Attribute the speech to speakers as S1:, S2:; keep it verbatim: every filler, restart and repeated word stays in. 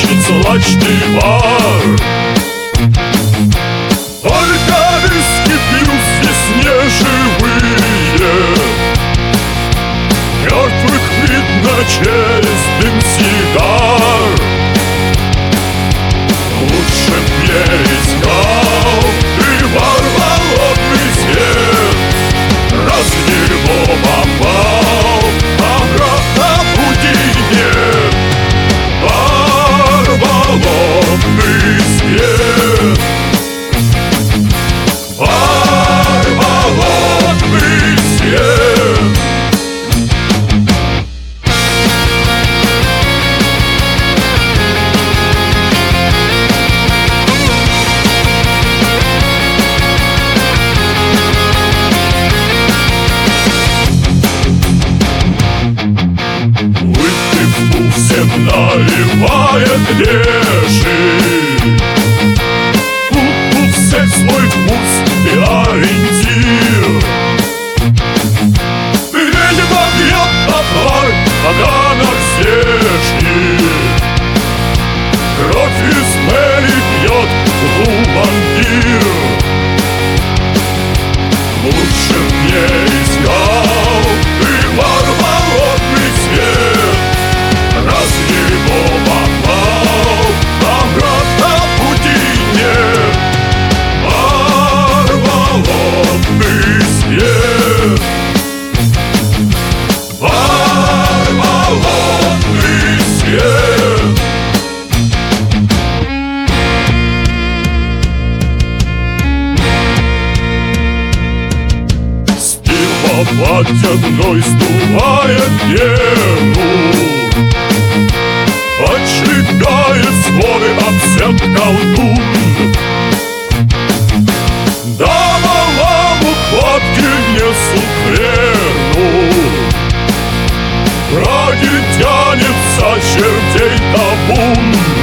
S1: ведь злачный пар. Только виски пьют здесь неживые, мертвых видно через дым сигар. Лучше б я искал ты бар болотный свет, раз в него попал, обратно пути нет. Бар болотный свет, бар болотный свет. Всем наливает леший, у, у всех свой вкус и ориентир. Видимо, пьет отвар, поганок здешний, кровь из мэри пьет глубандир. Лучше мне искал ты бар болотный свет, раз его попал, обратно пути нет. Бар болотный свет, бар болотный свет. Спива водяной сдувает пену, отжигает свой абсент колдун. Да малому хватки несут хрену, ради тянется чертей табун.